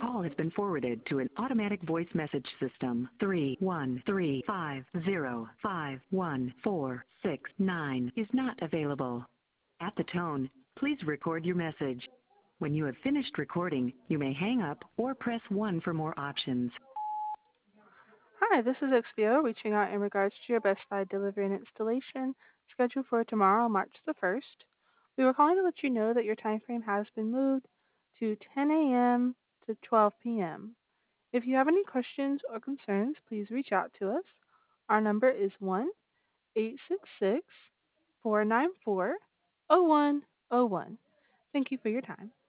call has been forwarded to an automatic voice message system. 31350514669 is not available. At the tone, please record your message. When you have finished recording, you may hang up or press 1 for more options. Hi, this is XPO reaching out in regards to your Best Buy delivery and installation scheduled for tomorrow, March the 1st. We were calling to let you know that your time frame has been moved to 10 a.m. to 12 p.m. If you have any questions or concerns, please reach out to us. Our number is 1-866-494-0101. Thank you for your time.